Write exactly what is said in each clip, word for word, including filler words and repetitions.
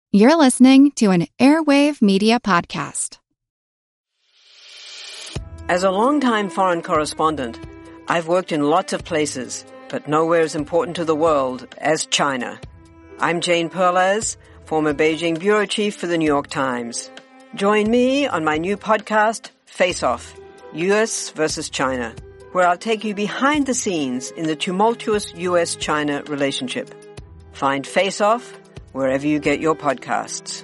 You're listening to an Airwave Media Podcast. As a longtime foreign correspondent, I've worked in lots of places, but nowhere as important to the world as China. I'm Jane Perlez, former Beijing bureau chief for the New York Times. Join me on my new podcast, Face Off, U S versus China, where I'll take you behind the scenes in the tumultuous U S China relationship. Find Face Off wherever you get your podcasts.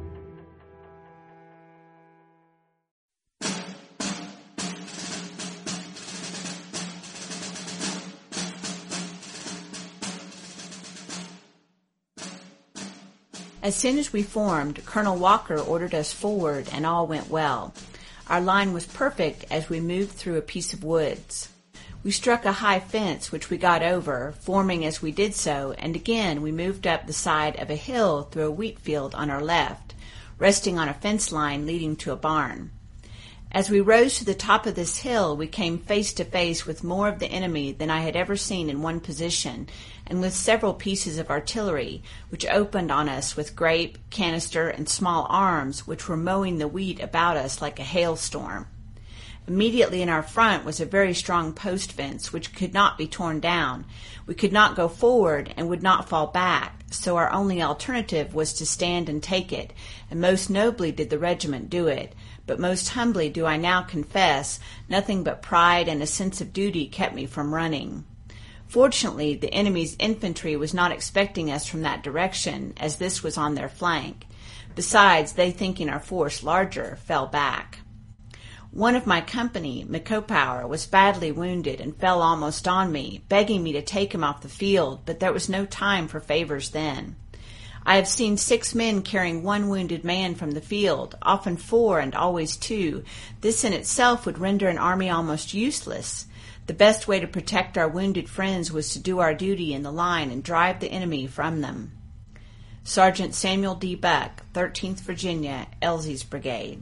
As soon as we formed, Colonel Walker ordered us forward and all went well. Our line was perfect as we moved through a piece of woods. We struck a high fence which we got over, forming as we did so, and again we moved up the side of a hill through a wheat field on our left, resting on a fence line leading to a barn. As we rose to the top of this hill, we came face to face with more of the enemy than I had ever seen in one position, and with several pieces of artillery, which opened on us with grape, canister, and small arms, which were mowing the wheat about us like a hailstorm. Immediately in our front was a very strong post fence, which could not be torn down. We could not go forward and would not fall back, so our only alternative was to stand and take it, and most nobly did the regiment do it. But most humbly do I now confess, nothing but pride and a sense of duty kept me from running. Fortunately, the enemy's infantry was not expecting us from that direction, as this was on their flank. Besides, they, thinking our force larger, fell back. One of my company, McCopower, was badly wounded and fell almost on me, begging me to take him off the field, but there was no time for favors then. I have seen six men carrying one wounded man from the field, often four and always two. This in itself would render an army almost useless. The best way to protect our wounded friends was to do our duty in the line and drive the enemy from them. Sergeant Samuel D. Buck, thirteenth Virginia, Elsie's Brigade.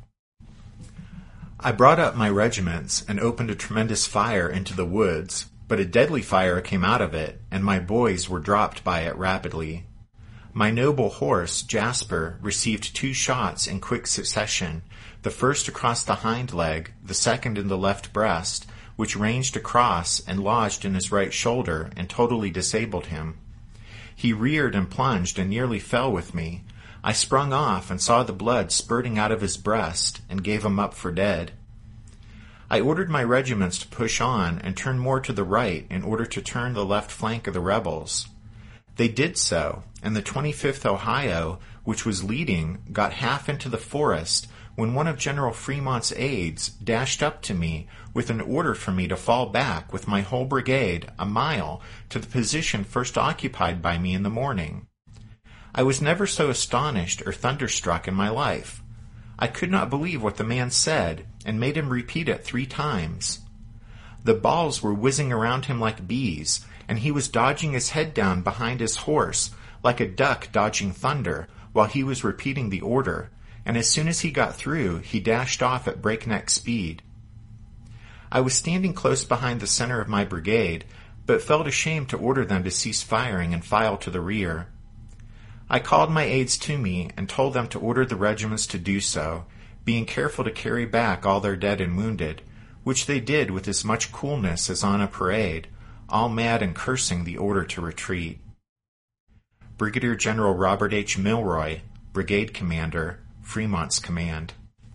I brought up my regiments and opened a tremendous fire into the woods, but a deadly fire came out of it, and my boys were dropped by it rapidly. My noble horse, Jasper, received two shots in quick succession, the first across the hind leg, the second in the left breast, which ranged across and lodged in his right shoulder and totally disabled him. He reared and plunged and nearly fell with me. I sprung off and saw the blood spurting out of his breast and gave him up for dead. I ordered my regiments to push on and turn more to the right in order to turn the left flank of the rebels. They did so, and the twenty-fifth Ohio, which was leading, got half into the forest when one of General Fremont's aides dashed up to me with an order for me to fall back with my whole brigade a mile to the position first occupied by me in the morning. I was never so astonished or thunderstruck in my life. I could not believe what the man said, and made him repeat it three times. The balls were whizzing around him like bees, and he was dodging his head down behind his horse, like a duck dodging thunder, while he was repeating the order, and as soon as he got through, he dashed off at breakneck speed. I was standing close behind the center of my brigade, but felt ashamed to order them to cease firing and file to the rear. I called my aides to me and told them to order the regiments to do so, being careful to carry back all their dead and wounded, which they did with as much coolness as on a parade, all mad and cursing the order to retreat. Brigadier General Robert H. Milroy, Brigade Commander, Fremont's Command.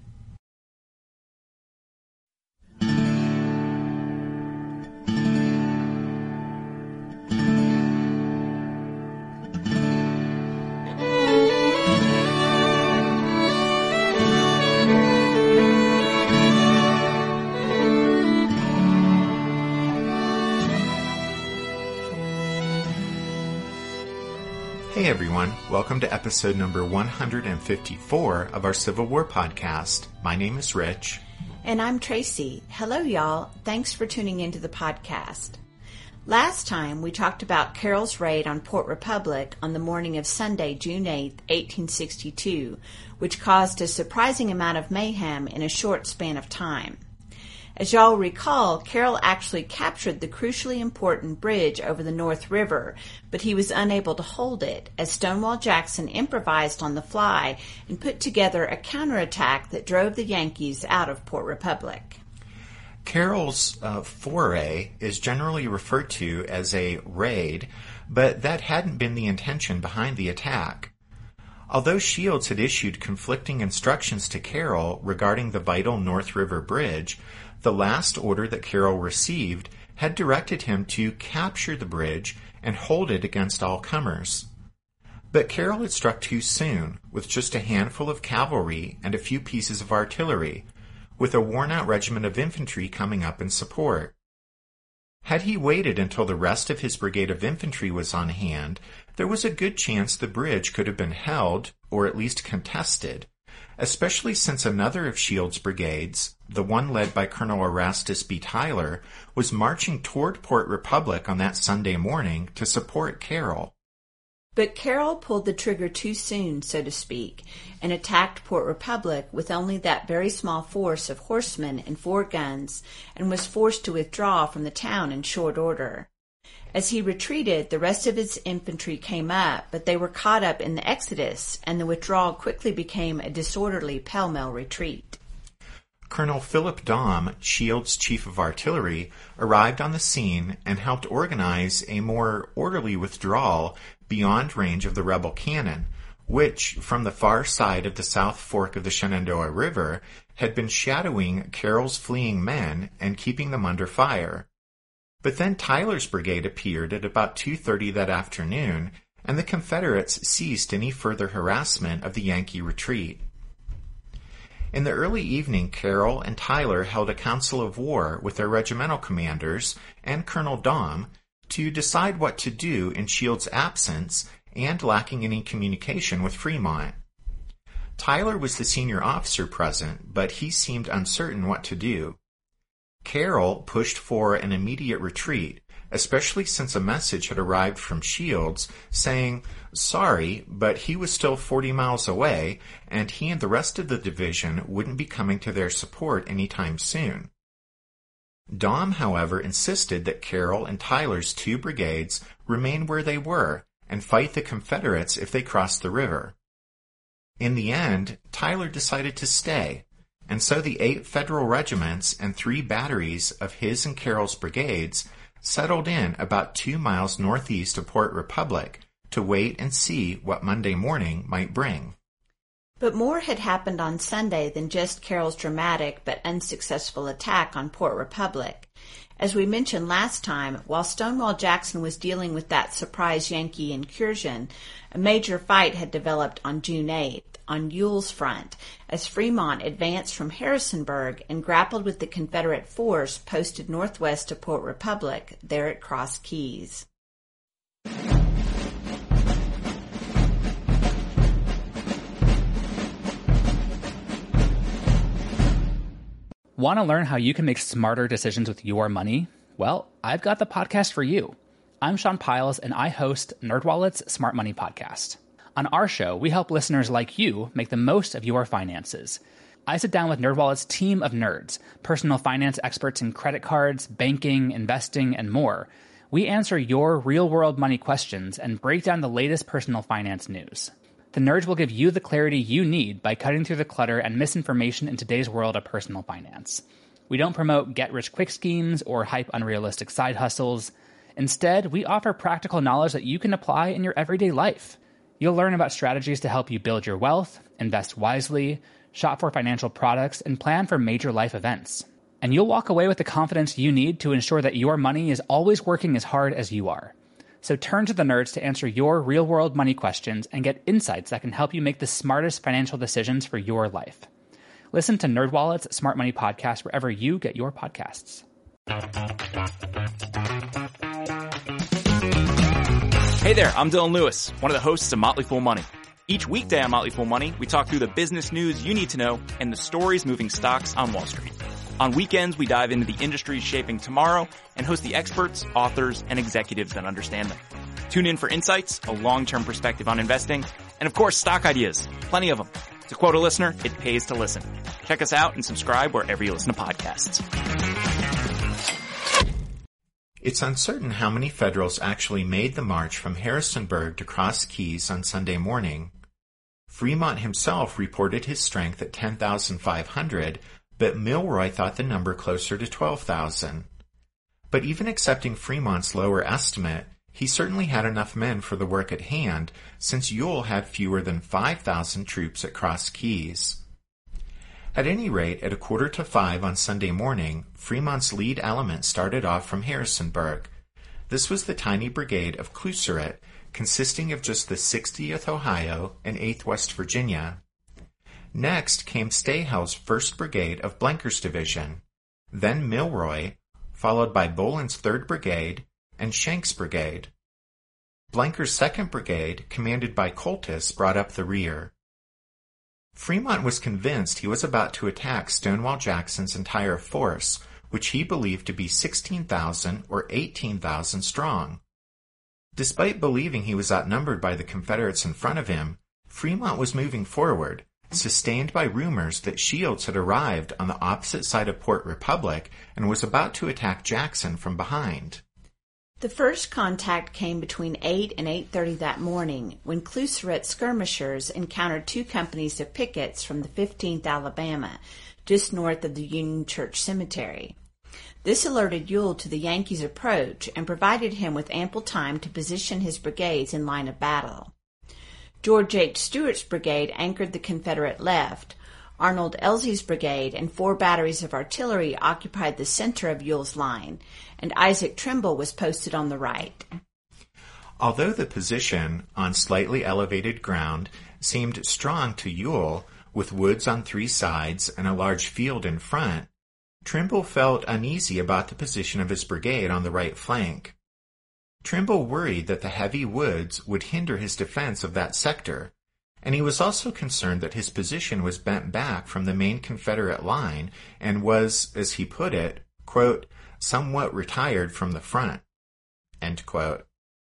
Hey everyone, welcome to episode number one hundred fifty-four of our Civil War podcast. My name is Rich. And I'm Tracy. Hello y'all, thanks for tuning into the podcast. Last time we talked about Carroll's raid on Port Republic on the morning of Sunday, June eighth, eighteen sixty-two, which caused a surprising amount of mayhem in a short span of time. As y'all recall, Carroll actually captured the crucially important bridge over the North River, but he was unable to hold it, as Stonewall Jackson improvised on the fly and put together a counterattack that drove the Yankees out of Port Republic. Carroll's uh, foray is generally referred to as a raid, but that hadn't been the intention behind the attack. Although Shields had issued conflicting instructions to Carroll regarding the vital North River Bridge, the last order that Carroll received had directed him to capture the bridge and hold it against all comers. But Carroll had struck too soon, with just a handful of cavalry and a few pieces of artillery, with a worn-out regiment of infantry coming up in support. Had he waited until the rest of his brigade of infantry was on hand, there was a good chance the bridge could have been held, or at least contested, especially since another of Shields' brigades, the one led by Colonel Erastus B. Tyler, was marching toward Port Republic on that Sunday morning to support Carroll. But Carroll pulled the trigger too soon, so to speak, and attacked Port Republic with only that very small force of horsemen and four guns, and was forced to withdraw from the town in short order. As he retreated, the rest of his infantry came up, but they were caught up in the exodus, and the withdrawal quickly became a disorderly pell-mell retreat. Colonel Philip Daum, Shields' chief of artillery, arrived on the scene and helped organize a more orderly withdrawal beyond range of the rebel cannon, which, from the far side of the South Fork of the Shenandoah River, had been shadowing Carroll's fleeing men and keeping them under fire. But then Tyler's brigade appeared at about two thirty that afternoon, and the Confederates ceased any further harassment of the Yankee retreat. In the early evening, Carroll and Tyler held a council of war with their regimental commanders and Colonel Daum to decide what to do in Shields' absence and lacking any communication with Fremont. Tyler was the senior officer present, but he seemed uncertain what to do. Carroll pushed for an immediate retreat, especially since a message had arrived from Shields saying, sorry, but he was still forty miles away, and he and the rest of the division wouldn't be coming to their support anytime soon. Daum, however, insisted that Carroll and Tyler's two brigades remain where they were and fight the Confederates if they crossed the river. In the end, Tyler decided to stay, and so the eight Federal regiments and three batteries of his and Carroll's brigades settled in about two miles northeast of Port Republic to wait and see what Monday morning might bring. But more had happened on Sunday than just Carroll's dramatic but unsuccessful attack on Port Republic. As we mentioned last time, while Stonewall Jackson was dealing with that surprise Yankee incursion, a major fight had developed on June eighth, on Ewell's front, as Fremont advanced from Harrisonburg and grappled with the Confederate force posted northwest of Port Republic, there at Cross Keys. Want to learn how you can make smarter decisions with your money? Well, I've got the podcast for you. I'm Sean Piles, and I host NerdWallet's Smart Money Podcast. On our show, we help listeners like you make the most of your finances. I sit down with NerdWallet's team of nerds, personal finance experts in credit cards, banking, investing, and more. We answer your real-world money questions and break down the latest personal finance news. The nerds will give you the clarity you need by cutting through the clutter and misinformation in today's world of personal finance. We don't promote get-rich-quick schemes or hype unrealistic side hustles. Instead, we offer practical knowledge that you can apply in your everyday life. You'll learn about strategies to help you build your wealth, invest wisely, shop for financial products, and plan for major life events. And you'll walk away with the confidence you need to ensure that your money is always working as hard as you are. So turn to the nerds to answer your real-world money questions and get insights that can help you make the smartest financial decisions for your life. Listen to NerdWallet's Smart Money Podcast wherever you get your podcasts. Hey there, I'm Dylan Lewis, one of the hosts of Motley Fool Money. Each weekday on Motley Fool Money, we talk through the business news you need to know and the stories moving stocks on Wall Street. On weekends, we dive into the industries shaping tomorrow and host the experts, authors, and executives that understand them. Tune in for insights, a long-term perspective on investing, and of course, stock ideas. Plenty of them. To quote a listener, it pays to listen. Check us out and subscribe wherever you listen to podcasts. It's uncertain how many Federals actually made the march from Harrisonburg to Cross Keys on Sunday morning. Fremont himself reported his strength at ten thousand five hundred, but Milroy thought the number closer to twelve thousand. But even accepting Fremont's lower estimate, he certainly had enough men for the work at hand, since Ewell had fewer than five thousand troops at Cross Keys. At any rate, at a quarter to five on Sunday morning, Fremont's lead element started off from Harrisonburg. This was the tiny brigade of Cluseret, consisting of just the sixtieth Ohio and eighth West Virginia. Next came Stahell's first Brigade of Blenker's division, then Milroy, followed by Boland's third Brigade, and Schenck's brigade. Blenker's second Brigade, commanded by Coltis, brought up the rear. Fremont was convinced he was about to attack Stonewall Jackson's entire force, which he believed to be sixteen thousand or eighteen thousand strong. Despite believing he was outnumbered by the Confederates in front of him, Fremont was moving forward, sustained by rumors that Shields had arrived on the opposite side of Port Republic and was about to attack Jackson from behind. The first contact came between eight and eight thirty that morning, when Cluseret skirmishers encountered two companies of pickets from the fifteenth Alabama, just north of the Union Church Cemetery. This alerted Ewell to the Yankees' approach and provided him with ample time to position his brigades in line of battle. George H. Stewart's brigade anchored the Confederate left. Arnold Elzey's brigade and four batteries of artillery occupied the center of Ewell's line, and Isaac Trimble was posted on the right. Although the position, on slightly elevated ground, seemed strong to Ewell, with woods on three sides and a large field in front, Trimble felt uneasy about the position of his brigade on the right flank. Trimble worried that the heavy woods would hinder his defense of that sector, and he was also concerned that his position was bent back from the main Confederate line and was, as he put it, quote, somewhat retired from the front, end quote.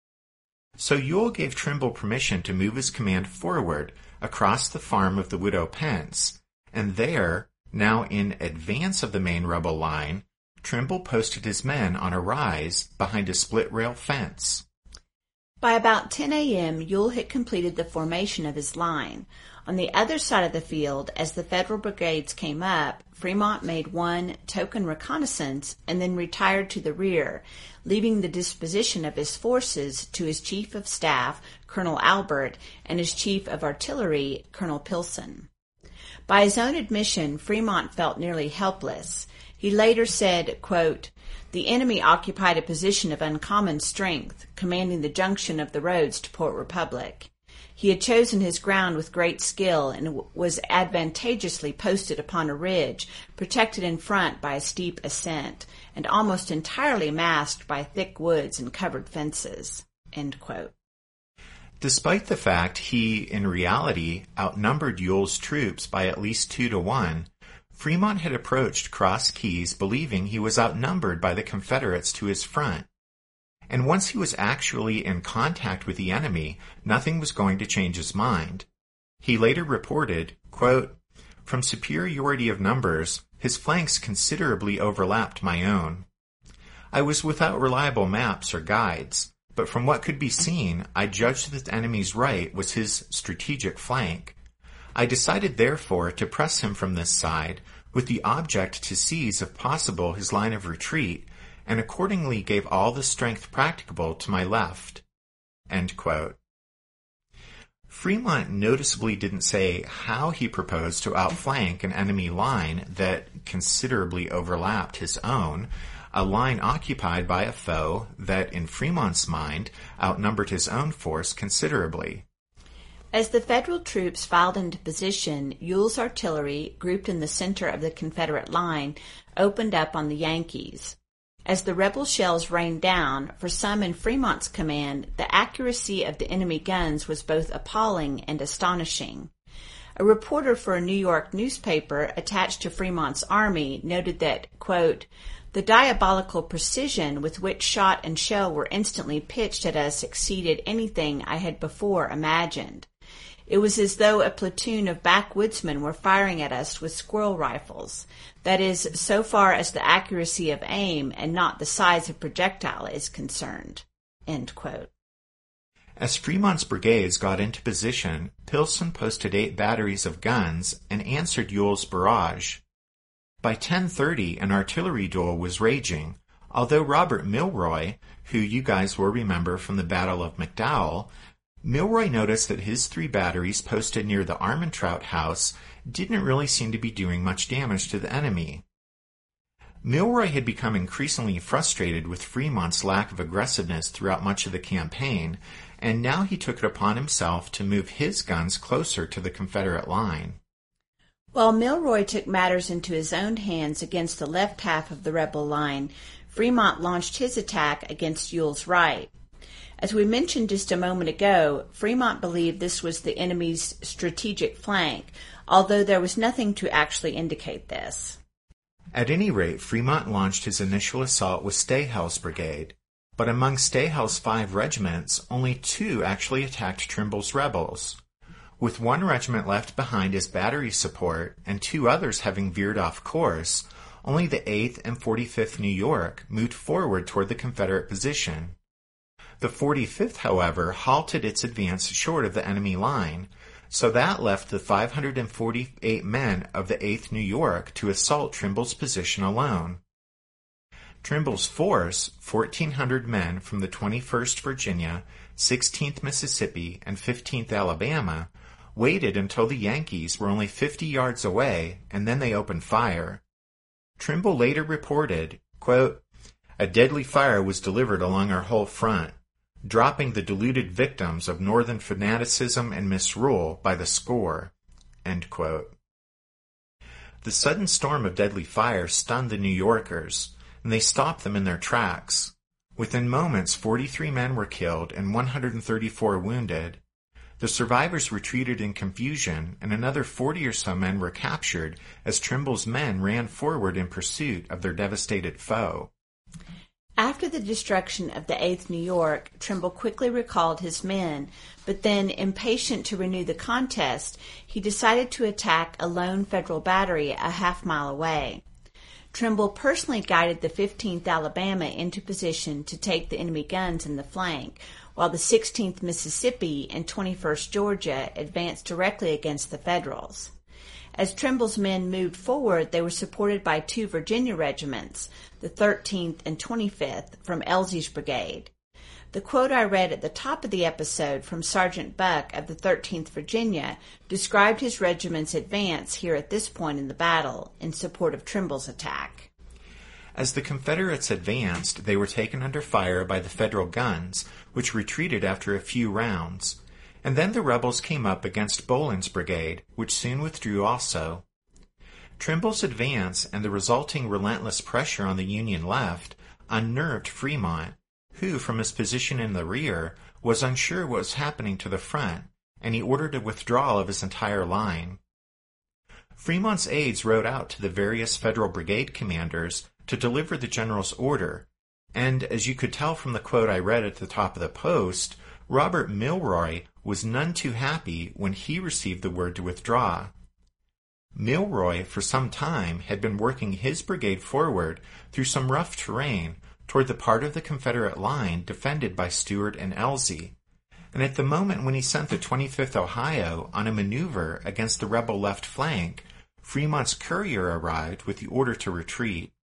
So Ewell gave Trimble permission to move his command forward across the farm of the Widow Pence, and there, now in advance of the main rebel line, Trimble posted his men on a rise behind a split-rail fence. By about ten a.m., Ewell had completed the formation of his line. On the other side of the field, as the Federal brigades came up, Fremont made one token reconnaissance and then retired to the rear, leaving the disposition of his forces to his Chief of Staff, Colonel Albert, and his Chief of Artillery, Colonel Pilson. By his own admission, Fremont felt nearly helpless. He later said, quote, the enemy occupied a position of uncommon strength, commanding the junction of the roads to Port Republic. He had chosen his ground with great skill and was advantageously posted upon a ridge, protected in front by a steep ascent, and almost entirely masked by thick woods and covered fences. End quote. Despite the fact he, in reality, outnumbered Ewell's troops by at least two to one, Fremont had approached Cross Keys believing he was outnumbered by the Confederates to his front. And once he was actually in contact with the enemy, nothing was going to change his mind. He later reported, quote, from superiority of numbers, his flanks considerably overlapped my own. I was without reliable maps or guides, but from what could be seen, I judged that the enemy's right was his strategic flank. I decided, therefore, to press him from this side, with the object to seize, if possible, his line of retreat, and accordingly gave all the strength practicable to my left. End quote. Fremont noticeably didn't say how he proposed to outflank an enemy line that considerably overlapped his own, a line occupied by a foe that, in Fremont's mind, outnumbered his own force considerably. As the Federal troops filed into position, Ewell's artillery, grouped in the center of the Confederate line, opened up on the Yankees. As the rebel shells rained down, for some in Fremont's command, the accuracy of the enemy guns was both appalling and astonishing. A reporter for a New York newspaper attached to Fremont's army noted that, quote, the diabolical precision with which shot and shell were instantly pitched at us exceeded anything I had before imagined. It was as though a platoon of backwoodsmen were firing at us with squirrel rifles. That is, so far as the accuracy of aim and not the size of projectile is concerned." End quote. As Fremont's brigades got into position, Pilson posted eight batteries of guns and answered Ewell's barrage. By ten thirty, an artillery duel was raging, although Robert Milroy, who you guys will remember from the Battle of McDowell, Milroy noticed that his three batteries posted near the Armentrout house didn't really seem to be doing much damage to the enemy. Milroy had become increasingly frustrated with Fremont's lack of aggressiveness throughout much of the campaign, and now he took it upon himself to move his guns closer to the Confederate line. While Milroy took matters into his own hands against the left half of the rebel line, Fremont launched his attack against Ewell's right. As we mentioned just a moment ago, Fremont believed this was the enemy's strategic flank, although there was nothing to actually indicate this. At any rate, Fremont launched his initial assault with Stahell's brigade, but among Stahell's five regiments, only two actually attacked Trimble's rebels. With one regiment left behind as battery support and two others having veered off course, only the eighth and forty-fifth New York moved forward toward the Confederate position. The forty-fifth, however, halted its advance short of the enemy line, so that left the five hundred forty-eight men of the eighth New York to assault Trimble's position alone. Trimble's force, fourteen hundred men from the twenty-first Virginia, sixteenth Mississippi, and fifteenth Alabama, waited until the Yankees were only fifty yards away, and then they opened fire. Trimble later reported, quote, "A deadly fire was delivered along our whole front, dropping the deluded victims of Northern fanaticism and misrule by the score." End quote. The sudden storm of deadly fire stunned the New Yorkers, and they stopped them in their tracks. Within moments, forty-three men were killed and one hundred thirty-four wounded. The survivors retreated in confusion, and another forty or so men were captured as Trimble's men ran forward in pursuit of their devastated foe. After the destruction of the eighth New York, Trimble quickly recalled his men, but then, impatient to renew the contest, he decided to attack a lone Federal battery a half mile away. Trimble personally guided the fifteenth Alabama into position to take the enemy guns in the flank, while the sixteenth Mississippi and twenty-first Georgia advanced directly against the Federals. As Trimble's men moved forward, they were supported by two Virginia regiments, the thirteenth and twenty-fifth, from Elzey's brigade. The quote I read at the top of the episode from Sergeant Buck of the thirteenth Virginia described his regiment's advance here at this point in the battle in support of Trimble's attack. As the Confederates advanced, they were taken under fire by the Federal guns, which retreated after a few rounds, and then the rebels came up against Boland's brigade, which soon withdrew also. Trimble's advance and the resulting relentless pressure on the Union left unnerved Fremont, who, from his position in the rear, was unsure what was happening to the front, and he ordered a withdrawal of his entire line. Fremont's aides rode out to the various Federal brigade commanders to deliver the general's order, and, as you could tell from the quote I read at the top of the post, Robert Milroy was none too happy when he received the word to withdraw. Milroy, for some time, had been working his brigade forward through some rough terrain toward the part of the Confederate line defended by Stuart and Elzey, and at the moment when he sent the twenty-fifth Ohio on a maneuver against the rebel left flank, Fremont's courier arrived with the order to retreat.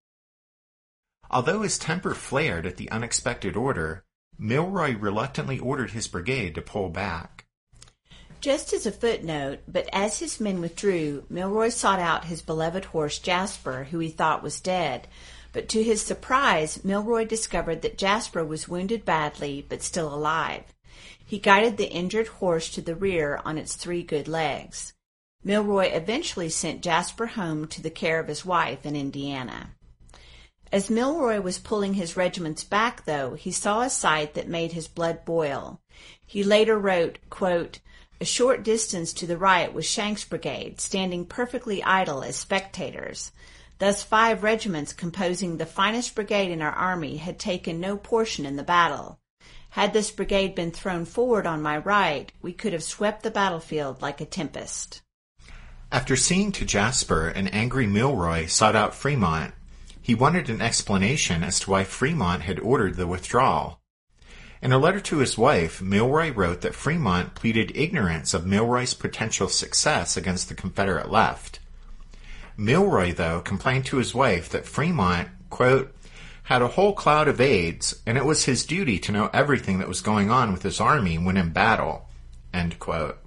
Although his temper flared at the unexpected order, Milroy reluctantly ordered his brigade to pull back. Just as a footnote, but as his men withdrew, Milroy sought out his beloved horse Jasper, who he thought was dead. But to his surprise, Milroy discovered that Jasper was wounded badly, but still alive. He guided the injured horse to the rear on its three good legs. Milroy eventually sent Jasper home to the care of his wife in Indiana. As Milroy was pulling his regiments back, though, he saw a sight that made his blood boil. He later wrote, quote, "A short distance to the right was Shanks' brigade, standing perfectly idle as spectators. Thus five regiments composing the finest brigade in our army had taken no portion in the battle. Had this brigade been thrown forward on my right, we could have swept the battlefield like a tempest. After seeing to Jasper, an angry Milroy sought out Fremont. He wanted an explanation as to why Fremont had ordered the withdrawal. In a letter to his wife, Milroy wrote that Fremont pleaded ignorance of Milroy's potential success against the Confederate left. Milroy, though, complained to his wife that Fremont, quote, had a whole cloud of aides, and it was his duty to know everything that was going on with his army when in battle, end quote.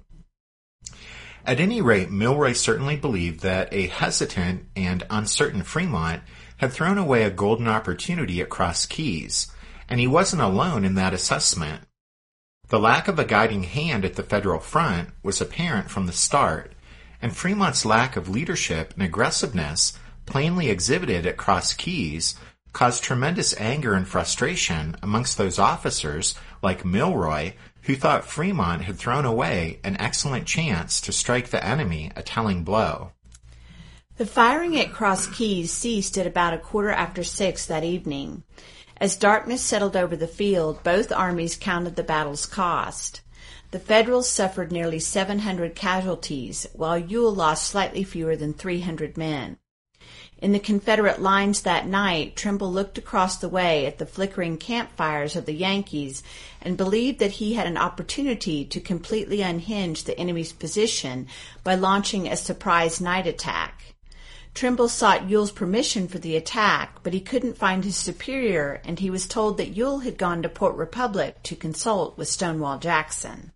At any rate, Milroy certainly believed that a hesitant and uncertain Fremont had thrown away a golden opportunity at Cross Keys, and he wasn't alone in that assessment. The lack of a guiding hand at the Federal front was apparent from the start, and Fremont's lack of leadership and aggressiveness, plainly exhibited at Cross Keys, caused tremendous anger and frustration amongst those officers like Milroy who thought Fremont had thrown away an excellent chance to strike the enemy a telling blow. The firing at Cross Keys ceased at about a quarter after six that evening. As darkness settled over the field, both armies counted the battle's cost. The Federals suffered nearly seven hundred casualties, while Ewell lost slightly fewer than three hundred men. In the Confederate lines that night, Trimble looked across the way at the flickering campfires of the Yankees and believed that he had an opportunity to completely unhinge the enemy's position by launching a surprise night attack. Trimble sought Ewell's permission for the attack, but he couldn't find his superior, and he was told that Ewell had gone to Port Republic to consult with Stonewall Jackson.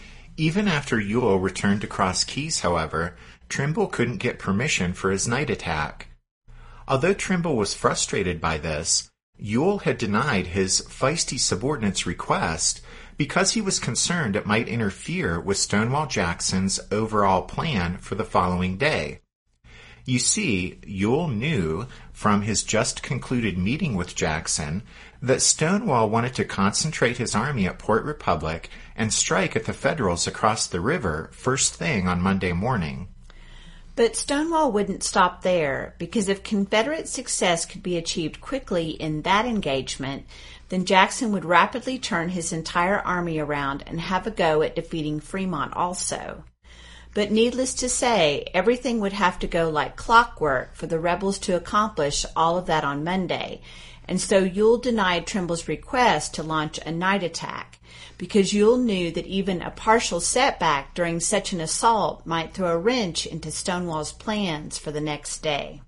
Even after Ewell returned to Cross Keys, however, Trimble couldn't get permission for his night attack. Although Trimble was frustrated by this, Ewell had denied his feisty subordinate's request because he was concerned it might interfere with Stonewall Jackson's overall plan for the following day. You see, Ewell knew from his just concluded meeting with Jackson that Stonewall wanted to concentrate his army at Port Republic and strike at the Federals across the river first thing on Monday morning. But Stonewall wouldn't stop there, because if Confederate success could be achieved quickly in that engagement, then Jackson would rapidly turn his entire army around and have a go at defeating Fremont also. But needless to say, everything would have to go like clockwork for the rebels to accomplish all of that on Monday, and so Ewell denied Trimble's request to launch a night attack, because Ewell knew that even a partial setback during such an assault might throw a wrench into Stonewall's plans for the next day.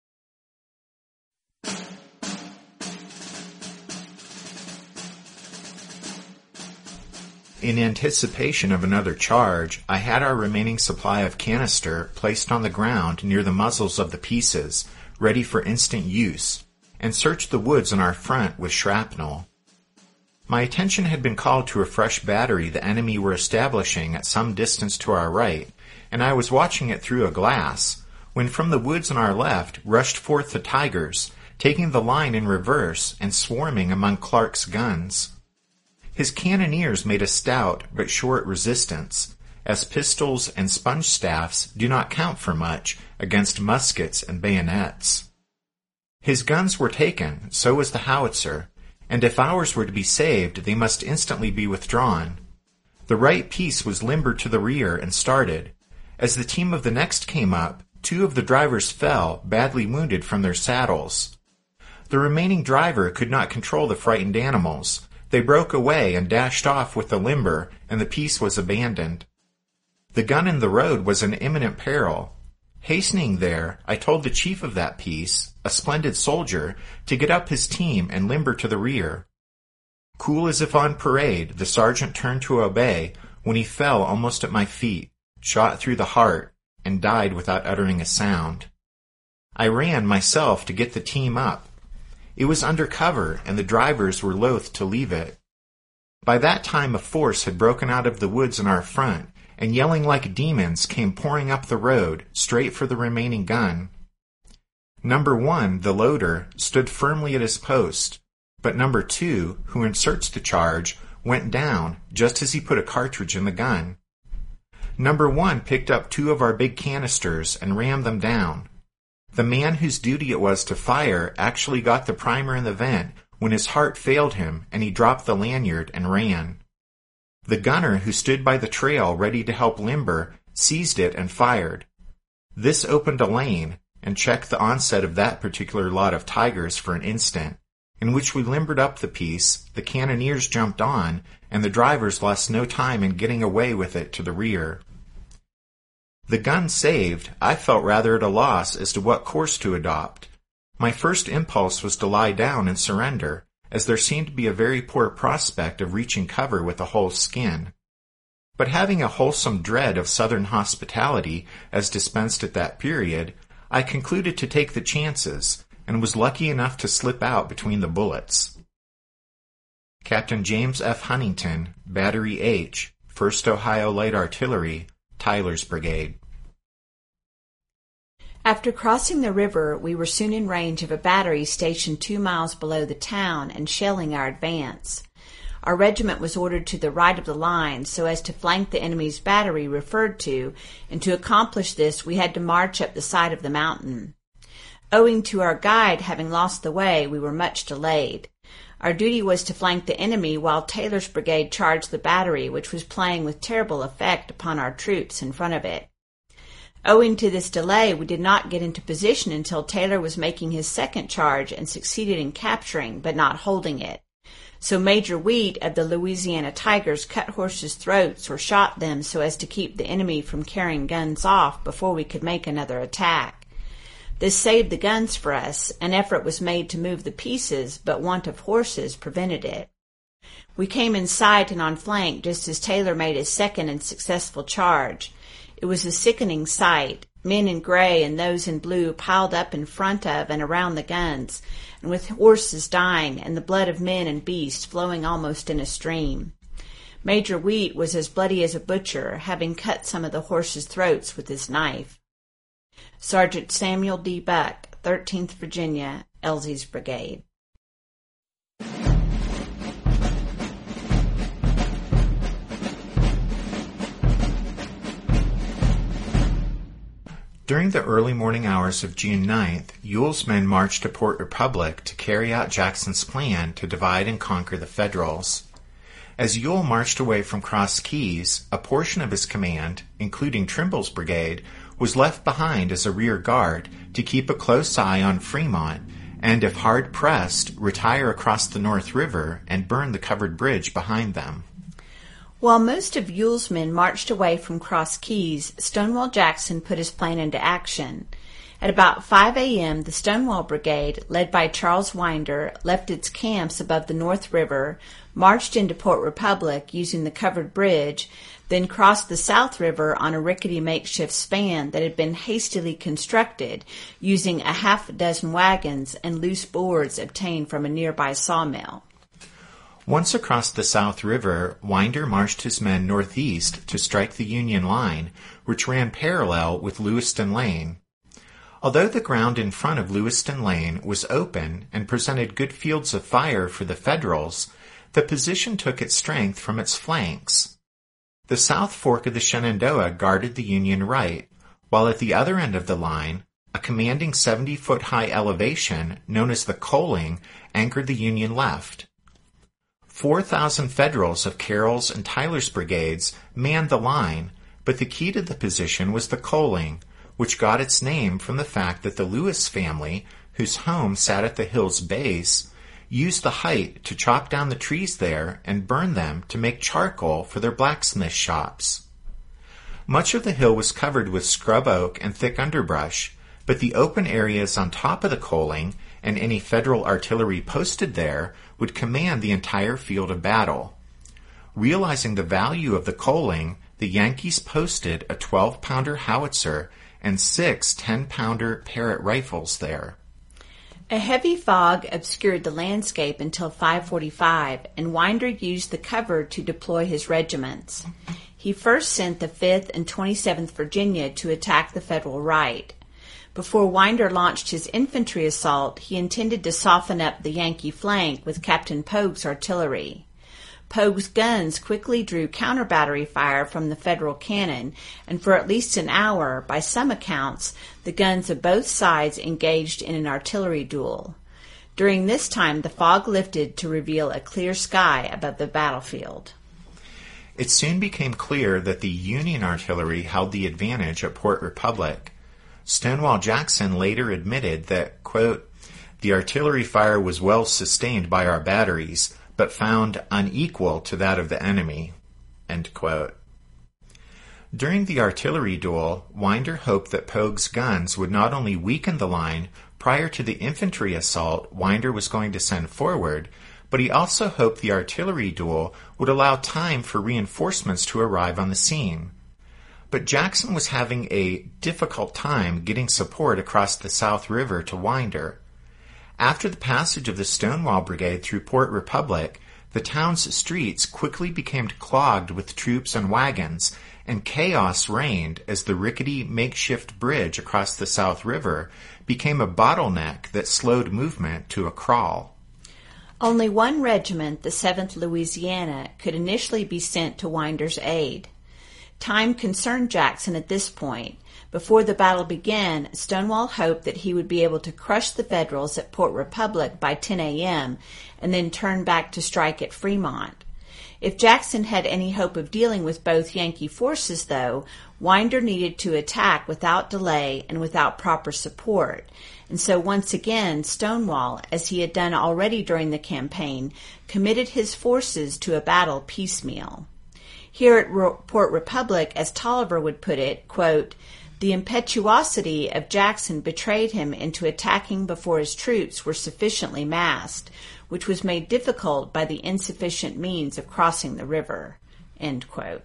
In anticipation of another charge, I had our remaining supply of canister placed on the ground near the muzzles of the pieces, ready for instant use, and searched the woods in our front with shrapnel. My attention had been called to a fresh battery the enemy were establishing at some distance to our right, and I was watching it through a glass, when from the woods on our left rushed forth the Tigers, taking the line in reverse and swarming among Clark's guns. His cannoneers made a stout but short resistance, as pistols and sponge staffs do not count for much against muskets and bayonets. His guns were taken, so was the howitzer, and if ours were to be saved, they must instantly be withdrawn. The right piece was limbered to the rear and started. As the team of the next came up, two of the drivers fell, badly wounded from their saddles. The remaining driver could not control the frightened animals. They broke away and dashed off with the limber, and the piece was abandoned. The gun in the road was in imminent peril. Hastening there, I told the chief of that piece, a splendid soldier, to get up his team and limber to the rear. Cool as if on parade, the sergeant turned to obey when he fell almost at my feet, shot through the heart, and died without uttering a sound. I ran myself to get the team up. It was under cover, and the drivers were loath to leave it. By that time a force had broken out of the woods in our front, and yelling like demons came pouring up the road, straight for the remaining gun. Number one, the loader, stood firmly at his post, but number two, who inserts the charge, went down just as he put a cartridge in the gun. Number one picked up two of our big canisters and rammed them down. The man whose duty it was to fire actually got the primer in the vent when his heart failed him and he dropped the lanyard and ran. The gunner who stood by the trail ready to help limber seized it and fired. This opened a lane and checked the onset of that particular lot of tigers for an instant, in which we limbered up the piece, the cannoneers jumped on, and the drivers lost no time in getting away with it to the rear. The gun saved, I felt rather at a loss as to what course to adopt. My first impulse was to lie down and surrender, as there seemed to be a very poor prospect of reaching cover with a whole skin. But having a wholesome dread of Southern hospitality as dispensed at that period, I concluded to take the chances, and was lucky enough to slip out between the bullets. Captain James F. Huntington, Battery H, first Ohio Light Artillery, Tyler's Brigade. After crossing the river, we were soon in range of a battery stationed two miles below the town and shelling our advance. Our regiment was ordered to the right of the line so as to flank the enemy's battery referred to, and to accomplish this we had to march up the side of the mountain. Owing to our guide having lost the way, we were much delayed. Our duty was to flank the enemy while Taylor's brigade charged the battery, which was playing with terrible effect upon our troops in front of it. Owing to this delay, we did not get into position until Taylor was making his second charge and succeeded in capturing, but not holding it. So Major Wheat of the Louisiana Tigers cut horses' throats or shot them so as to keep the enemy from carrying guns off before we could make another attack. This saved the guns for us. An effort was made to move the pieces, but want of horses prevented it. We came in sight and on flank just as Taylor made his second and successful charge. It was a sickening sight, men in gray and those in blue piled up in front of and around the guns, and with horses dying and the blood of men and beasts flowing almost in a stream. Major Wheat was as bloody as a butcher, having cut some of the horses' throats with his knife. Sergeant Samuel D. Buck, thirteenth Virginia, Elsey's Brigade. During the early morning hours of June ninth, Ewell's men marched to Port Republic to carry out Jackson's plan to divide and conquer the Federals. As Ewell marched away from Cross Keys, a portion of his command, including Trimble's brigade, was left behind as a rear guard to keep a close eye on Fremont and, if hard pressed, retire across the North River and burn the covered bridge behind them. While most of Ewell's men marched away from Cross Keys, Stonewall Jackson put his plan into action. At about five a.m., the Stonewall Brigade, led by Charles Winder, left its camps above the North River, marched into Port Republic using the covered bridge, then crossed the South River on a rickety makeshift span that had been hastily constructed using a half a dozen wagons and loose boards obtained from a nearby sawmill. Once across the South River, Winder marched his men northeast to strike the Union line, which ran parallel with Lewiston Lane. Although the ground in front of Lewiston Lane was open and presented good fields of fire for the Federals, the position took its strength from its flanks. The South Fork of the Shenandoah guarded the Union right, while at the other end of the line, a commanding seventy-foot-high elevation known as the Coaling anchored the Union left. Four thousand Federals of Carroll's and Tyler's brigades manned the line, but the key to the position was the Coaling, which got its name from the fact that the Lewis family, whose home sat at the hill's base, used the height to chop down the trees there and burn them to make charcoal for their blacksmith shops. Much of the hill was covered with scrub oak and thick underbrush, but the open areas on top of the Coaling and any Federal artillery posted there would command the entire field of battle. Realizing the value of the Coaling, the Yankees posted a twelve-pounder howitzer and six ten-pounder Parrott rifles there. A heavy fog obscured the landscape until five forty-five, and Winder used the cover to deploy his regiments. He first sent the fifth and twenty-seventh Virginia to attack the Federal right. Before Winder launched his infantry assault, he intended to soften up the Yankee flank with Captain Pogue's artillery. Pogue's guns quickly drew counter-battery fire from the Federal cannon, and for at least an hour, by some accounts, the guns of both sides engaged in an artillery duel. During this time, the fog lifted to reveal a clear sky above the battlefield. It soon became clear that the Union artillery held the advantage at Port Republic. Stonewall Jackson later admitted that, quote, "The artillery fire was well sustained by our batteries, but found unequal to that of the enemy," end quote. During the artillery duel, Winder hoped that Pogue's guns would not only weaken the line prior to the infantry assault Winder was going to send forward, but he also hoped the artillery duel would allow time for reinforcements to arrive on the scene. But Jackson was having a difficult time getting support across the South River to Winder. After the passage of the Stonewall Brigade through Port Republic, the town's streets quickly became clogged with troops and wagons, and chaos reigned as the rickety makeshift bridge across the South River became a bottleneck that slowed movement to a crawl. Only one regiment, the seventh Louisiana, could initially be sent to Winder's aid. Time concerned Jackson at this point. Before the battle began, Stonewall hoped that he would be able to crush the Federals at Port Republic by ten a.m. and then turn back to strike at Fremont. If Jackson had any hope of dealing with both Yankee forces, though, Winder needed to attack without delay and without proper support. And so once again, Stonewall, as he had done already during the campaign, committed his forces to a battle piecemeal. Here at Port Republic, as Tolliver would put it, quote, "The impetuosity of Jackson betrayed him into attacking before his troops were sufficiently massed, which was made difficult by the insufficient means of crossing the river," end quote.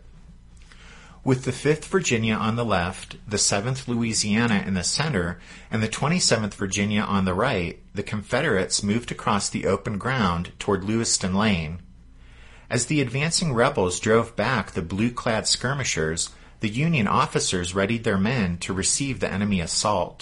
With the fifth Virginia on the left, the seventh Louisiana in the center, and the twenty-seventh Virginia on the right, the Confederates moved across the open ground toward Lewiston Lane. As the advancing rebels drove back the blue-clad skirmishers, the Union officers readied their men to receive the enemy assault.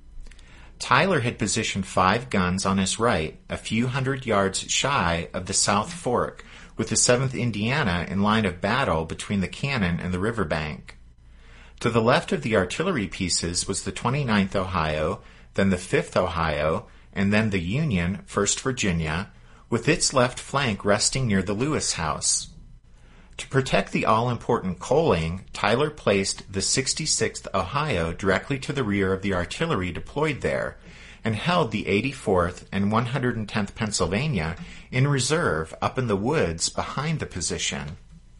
Tyler had positioned five guns on his right, a few hundred yards shy of the South Fork, with the seventh Indiana in line of battle between the cannon and the riverbank. To the left of the artillery pieces was the twenty-ninth Ohio, then the fifth Ohio, and then the Union, first Virginia, with its left flank resting near the Lewis House. To protect the all-important coaling, Tyler placed the sixty-sixth Ohio directly to the rear of the artillery deployed there, and held the eighty-fourth and one hundred tenth Pennsylvania in reserve up in the woods behind the position.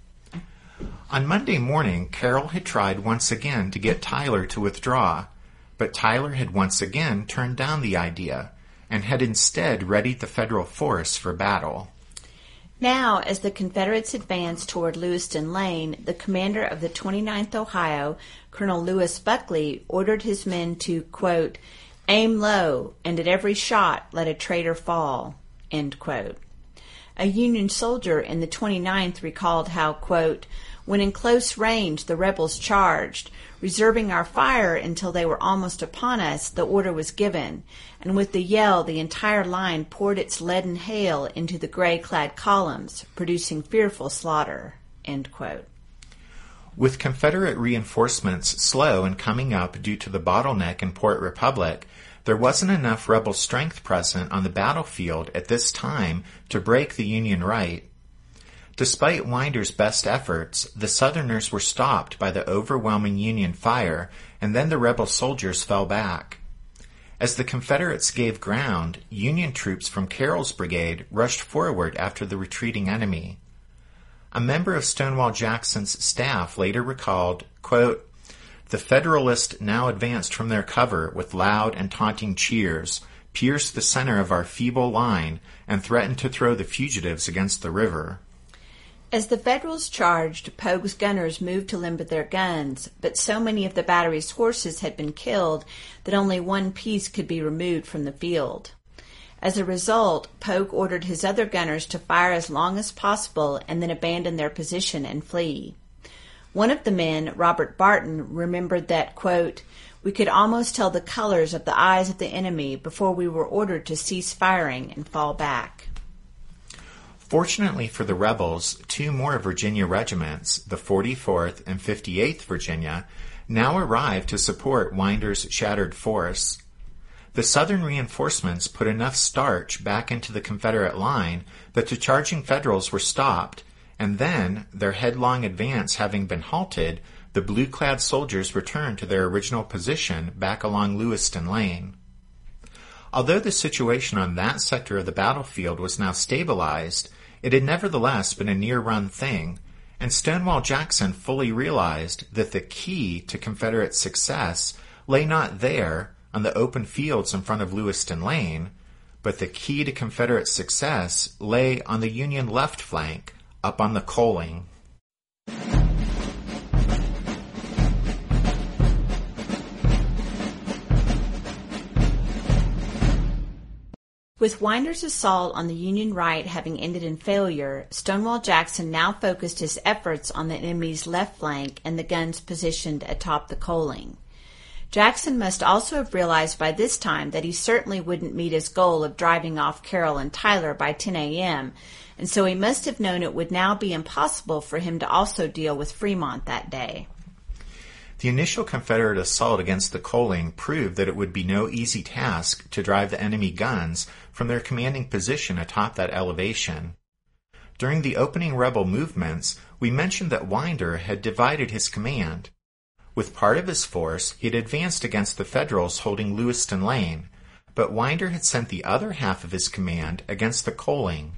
On Monday morning, Carroll had tried once again to get Tyler to withdraw, but Tyler had once again turned down the idea, and had instead readied the Federal force for battle. Now, as the Confederates advanced toward Lewiston Lane, the commander of the twenty-ninth Ohio, Colonel Lewis Buckley, ordered his men to, quote, "aim low, and at every shot let a traitor fall," end quote. A Union soldier in the twenty-ninth recalled how, quote, "when in close range the rebels charged, reserving our fire until they were almost upon us, the order was given, and with the yell the entire line poured its leaden hail into the gray-clad columns, producing fearful slaughter," end quote. With Confederate reinforcements slow in coming up due to the bottleneck in Port Republic, there wasn't enough rebel strength present on the battlefield at this time to break the Union right. Despite Winder's best efforts, the Southerners were stopped by the overwhelming Union fire, and then the rebel soldiers fell back. As the Confederates gave ground, Union troops from Carroll's brigade rushed forward after the retreating enemy. A member of Stonewall Jackson's staff later recalled, quote, "The Federalists now advanced from their cover with loud and taunting cheers, pierced the center of our feeble line, and threatened to throw the fugitives against the river." As the Federals charged, Pogue's gunners moved to limber their guns, but so many of the battery's horses had been killed that only one piece could be removed from the field. As a result, Pogue ordered his other gunners to fire as long as possible and then abandon their position and flee. One of the men, Robert Barton, remembered that, quote, "we could almost tell the colors of the eyes of the enemy before we were ordered to cease firing and fall back." Fortunately for the rebels, two more Virginia regiments, the forty-fourth and fifty-eighth Virginia, now arrived to support Winder's shattered force. The Southern reinforcements put enough starch back into the Confederate line that the charging Federals were stopped, and then, their headlong advance having been halted, the blue-clad soldiers returned to their original position back along Lewiston Lane. Although the situation on that sector of the battlefield was now stabilized, it had nevertheless been a near-run thing, and Stonewall Jackson fully realized that the key to Confederate success lay not there, on the open fields in front of Lewiston Lane, but the key to Confederate success lay on the Union left flank, up on the Coaling. With Winder's assault on the Union right having ended in failure, Stonewall Jackson now focused his efforts on the enemy's left flank and the guns positioned atop the Coaling. Jackson must also have realized by this time that he certainly wouldn't meet his goal of driving off Carroll and Tyler by ten a.m., and so he must have known it would now be impossible for him to also deal with Fremont that day. The initial Confederate assault against the Coaling proved that it would be no easy task to drive the enemy guns from their commanding position atop that elevation. During the opening rebel movements, we mentioned that Winder had divided his command. With part of his force, he had advanced against the Federals holding Lewiston Lane, but Winder had sent the other half of his command against the Coaling.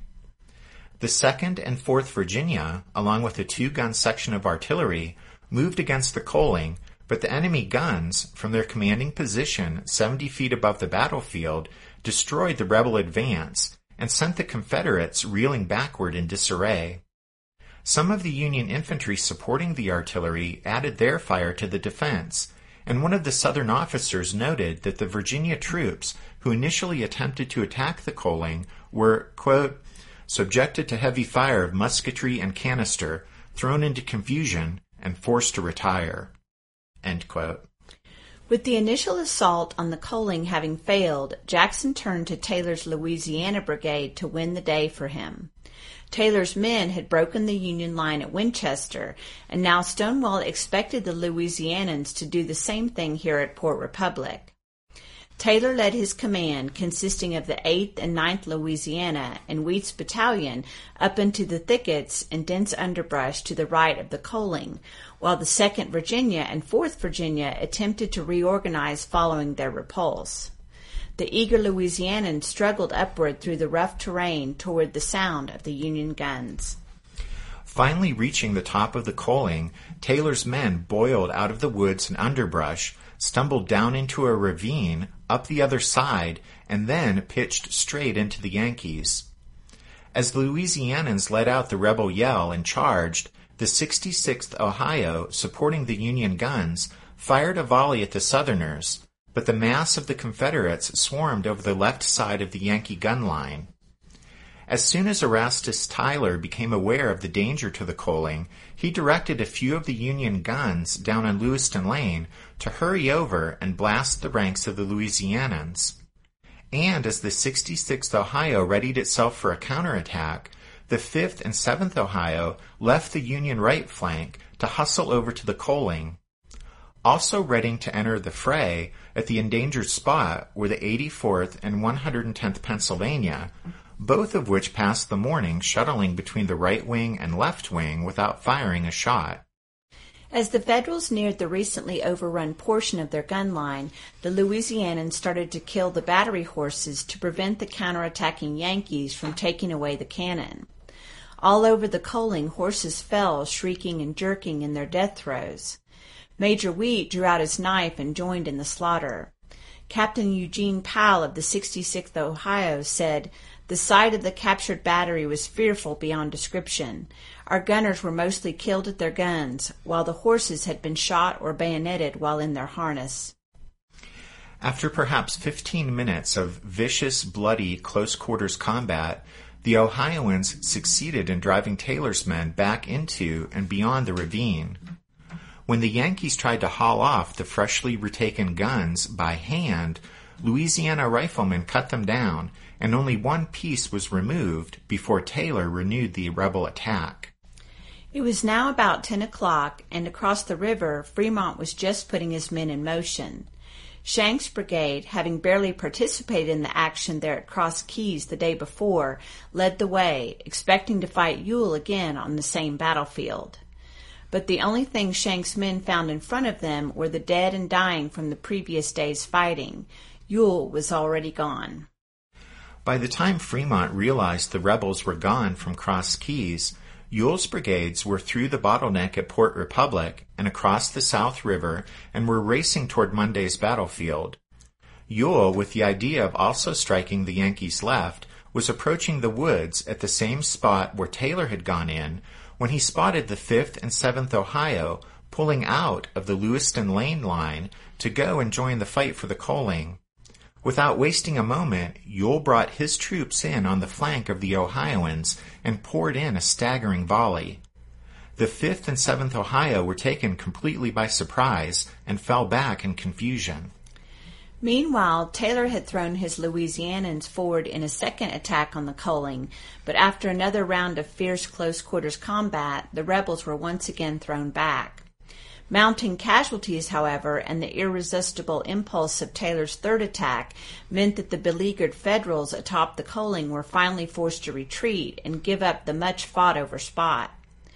The second and fourth Virginia, along with a two-gun section of artillery, moved against the Coaling, but the enemy guns, from their commanding position seventy feet above the battlefield, destroyed the rebel advance and sent the Confederates reeling backward in disarray. Some of the Union infantry supporting the artillery added their fire to the defense, and one of the Southern officers noted that the Virginia troops who initially attempted to attack the Coaling were, quote, subjected to heavy fire of musketry and canister, thrown into confusion, and forced to retire. End quote. With the initial assault on the Coaling having failed, Jackson turned to Taylor's Louisiana Brigade to win the day for him. Taylor's men had broken the Union line at Winchester, and now Stonewall expected the Louisianans to do the same thing here at Port Republic. Taylor led his command, consisting of the eighth and ninth Louisiana and Wheat's battalion, up into the thickets and dense underbrush to the right of the Coaling, while the second Virginia and fourth Virginia attempted to reorganize following their repulse. The eager Louisianans struggled upward through the rough terrain toward the sound of the Union guns. Finally reaching the top of the Coaling, Taylor's men boiled out of the woods and underbrush, stumbled down into a ravine, up the other side, and then pitched straight into the Yankees. As the Louisianans let out the rebel yell and charged, the sixty-sixth Ohio, supporting the Union guns, fired a volley at the Southerners, but the mass of the Confederates swarmed over the left side of the Yankee gun line. As soon as Erastus Tyler became aware of the danger to the Coaling, he directed a few of the Union guns down on Lewiston Lane to hurry over and blast the ranks of the Louisianans. And as the sixty-sixth Ohio readied itself for a counterattack, the fifth and seventh Ohio left the Union right flank to hustle over to the Coaling. Also readying to enter the fray at the endangered spot were the eighty-fourth and one hundred tenth Pennsylvania, both of which passed the morning shuttling between the right wing and left wing without firing a shot. As the Federals neared the recently overrun portion of their gun line, the Louisianans started to kill the battery horses to prevent the counterattacking Yankees from taking away the cannon. All over the Coaling, horses fell, shrieking and jerking in their death throes. Major Wheat drew out his knife and joined in the slaughter. Captain Eugene Powell of the sixty-sixth Ohio said, "The sight of the captured battery was fearful beyond description. Our gunners were mostly killed at their guns, while the horses had been shot or bayoneted while in their harness." After perhaps fifteen minutes of vicious, bloody, close-quarters combat, the Ohioans succeeded in driving Taylor's men back into and beyond the ravine. When the Yankees tried to haul off the freshly retaken guns by hand, Louisiana riflemen cut them down, and only one piece was removed before Taylor renewed the rebel attack. It was now about ten o'clock, and across the river, Fremont was just putting his men in motion. Schenck's brigade, having barely participated in the action there at Cross Keys the day before, led the way, expecting to fight Ewell again on the same battlefield. But the only thing Schenck's men found in front of them were the dead and dying from the previous day's fighting. Ewell was already gone. By the time Fremont realized the rebels were gone from Cross Keys, Ewell's brigades were through the bottleneck at Port Republic and across the South River and were racing toward Monday's battlefield. Ewell, with the idea of also striking the Yankees' left, was approaching the woods at the same spot where Taylor had gone in when he spotted the fifth and seventh Ohio pulling out of the Lewiston Lane line to go and join the fight for the coaling. Without wasting a moment, Ewell brought his troops in on the flank of the Ohioans and poured in a staggering volley. The fifth and seventh Ohio were taken completely by surprise and fell back in confusion. Meanwhile, Taylor had thrown his Louisianans forward in a second attack on the coaling, but after another round of fierce close-quarters combat, the rebels were once again thrown back. Mounting casualties, however, and the irresistible impulse of Taylor's third attack meant that the beleaguered Federals atop the coaling were finally forced to retreat and give up the much-fought-over spot.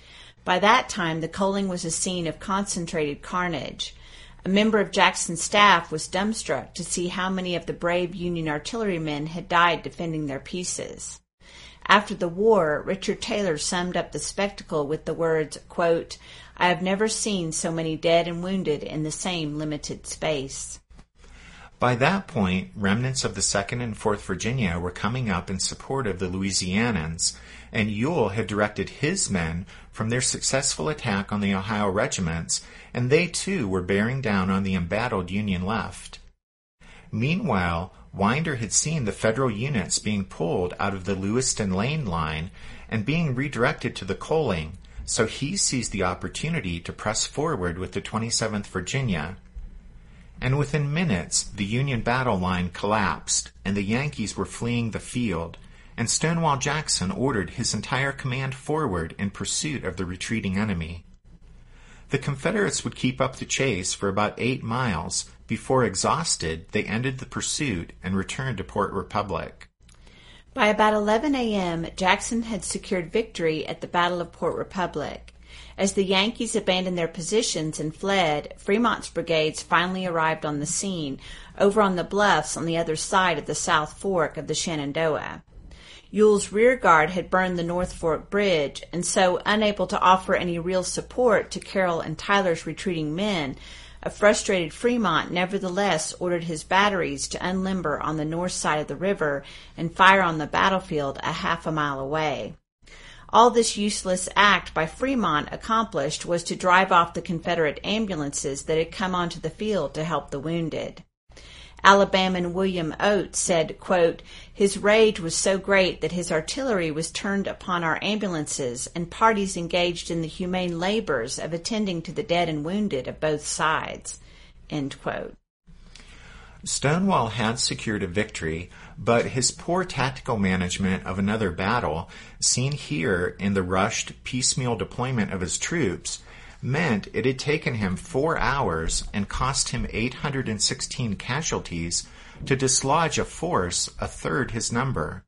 By that time, the coaling was a scene of concentrated carnage. A member of Jackson's staff was dumbstruck to see how many of the brave Union artillerymen had died defending their pieces. After the war, Richard Taylor summed up the spectacle with the words, quote, "I have never seen so many dead and wounded in the same limited space." By that point, remnants of the second and fourth Virginia were coming up in support of the Louisianans, and Ewell had directed his men from their successful attack on the Ohio regiments, and they too were bearing down on the embattled Union left. Meanwhile, Winder had seen the Federal units being pulled out of the Lewiston Lane line and being redirected to the coaling, so he seized the opportunity to press forward with the twenty-seventh Virginia. And within minutes, the Union battle line collapsed, and the Yankees were fleeing the field, and Stonewall Jackson ordered his entire command forward in pursuit of the retreating enemy. The Confederates would keep up the chase for about eight miles before, exhausted, they ended the pursuit and returned to Port Republic. By about eleven a.m., Jackson had secured victory at the Battle of Port Republic. As the Yankees abandoned their positions and fled, Fremont's brigades finally arrived on the scene, over on the bluffs on the other side of the South Fork of the Shenandoah. Ewell's rear guard had burned the North Fork Bridge, and so, unable to offer any real support to Carroll and Tyler's retreating men, a frustrated Fremont nevertheless ordered his batteries to unlimber on the north side of the river and fire on the battlefield a half a mile away. All this useless act by Fremont accomplished was to drive off the Confederate ambulances that had come onto the field to help the wounded. Alabaman William Oates said, quote, "His rage was so great that his artillery was turned upon our ambulances and parties engaged in the humane labors of attending to the dead and wounded of both sides." End quote. Stonewall had secured a victory, but his poor tactical management of another battle, seen here in the rushed, piecemeal deployment of his troops, meant it had taken him four hours and cost him eight hundred sixteen casualties to dislodge a force a third his number.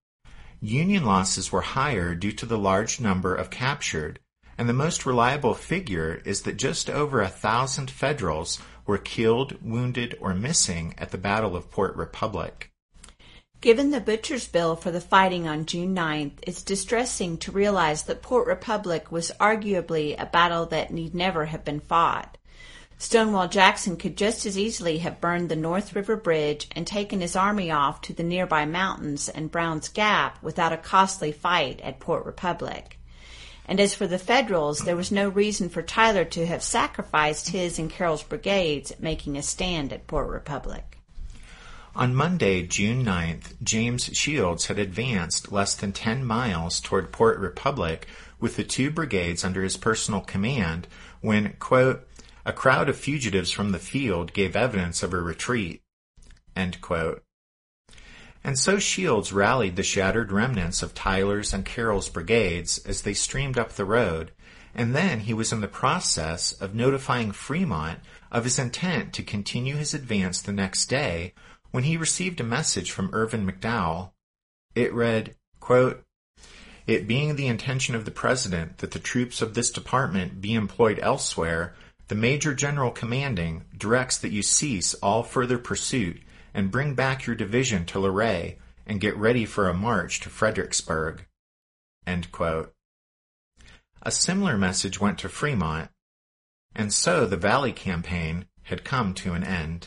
Union losses were higher due to the large number of captured, and the most reliable figure is that just over a thousand Federals were killed, wounded, or missing at the Battle of Port Republic. Given the butcher's bill for the fighting on June ninth, it's distressing to realize that Port Republic was arguably a battle that need never have been fought. Stonewall Jackson could just as easily have burned the North River Bridge and taken his army off to the nearby mountains and Brown's Gap without a costly fight at Port Republic. And as for the Federals, there was no reason for Tyler to have sacrificed his and Carroll's brigades making a stand at Port Republic. On Monday, June ninth, James Shields had advanced less than ten miles toward Port Republic with the two brigades under his personal command when, quote, "a crowd of fugitives from the field gave evidence of a retreat," end quote. And so Shields rallied the shattered remnants of Tyler's and Carroll's brigades as they streamed up the road, and then he was in the process of notifying Fremont of his intent to continue his advance the next day when he received a message from Irvin McDowell. It read, quote, "It being the intention of the President that the troops of this department be employed elsewhere, the Major General commanding directs that you cease all further pursuit and bring back your division to Luray and get ready for a march to Fredericksburg." End quote. A similar message went to Fremont, and so the Valley Campaign had come to an end.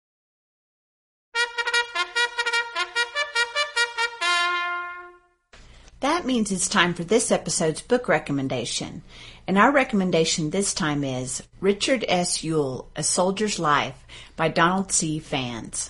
That means it's time for this episode's book recommendation. And our recommendation this time is Richard S. Ewell, A Soldier's Life by Donald C. Fans.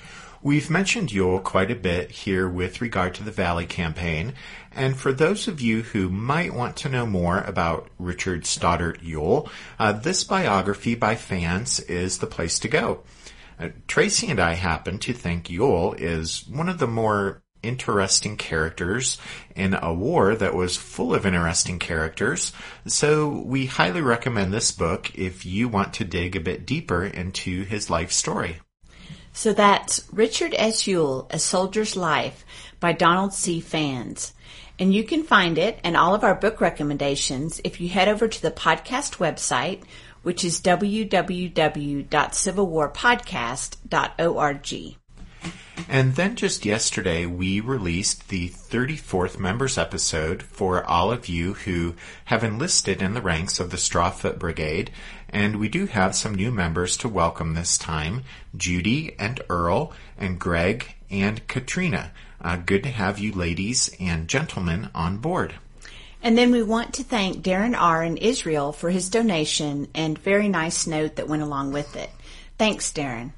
We've mentioned Ewell quite a bit here with regard to the Valley Campaign, and for those of you who might want to know more about Richard Stoddard Ewell, uh, this biography by Fans is the place to go. Uh, Tracy and I happen to think Ewell is one of the more interesting characters in a war that was full of interesting characters, so we highly recommend this book if you want to dig a bit deeper into his life story. So that's Richard S. Ewell, A Soldier's Life by Donald C. Fans. And you can find it and all of our book recommendations if you head over to the podcast website, which is w w w dot civil war podcast dot org. And then just yesterday, we released the thirty-fourth members episode for all of you who have enlisted in the ranks of the Strawfoot Brigade. And we do have some new members to welcome this time, Judy and Earl and Greg and Katrina. Uh, good to have you ladies and gentlemen on board. And then we want to thank Darren R. in Israel for his donation and very nice note that went along with it. Thanks, Darren.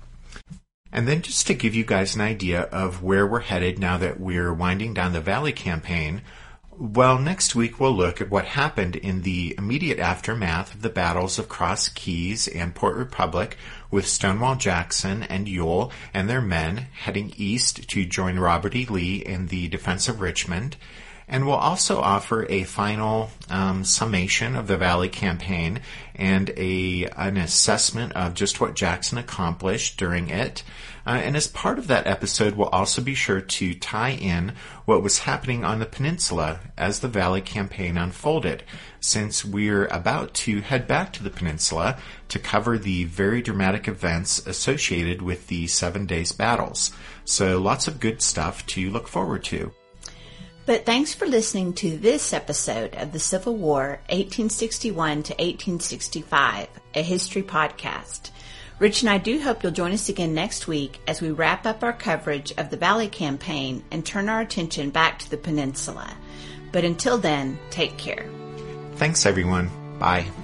And then just to give you guys an idea of where we're headed now that we're winding down the Valley Campaign, well, next week we'll look at what happened in the immediate aftermath of the battles of Cross Keys and Port Republic, with Stonewall Jackson and Ewell and their men heading east to join Robert E. Lee in the defense of Richmond. And we'll also offer a final um, summation of the Valley Campaign and a an assessment of just what Jackson accomplished during it. Uh, and as part of that episode, we'll also be sure to tie in what was happening on the peninsula as the Valley Campaign unfolded, since we're about to head back to the peninsula to cover the very dramatic events associated with the Seven Days battles. So lots of good stuff to look forward to. But thanks for listening to this episode of the Civil War, eighteen sixty-one to eighteen sixty-five, a history podcast. Rich and I do hope you'll join us again next week as we wrap up our coverage of the Valley Campaign and turn our attention back to the peninsula. But until then, take care. Thanks, everyone. Bye.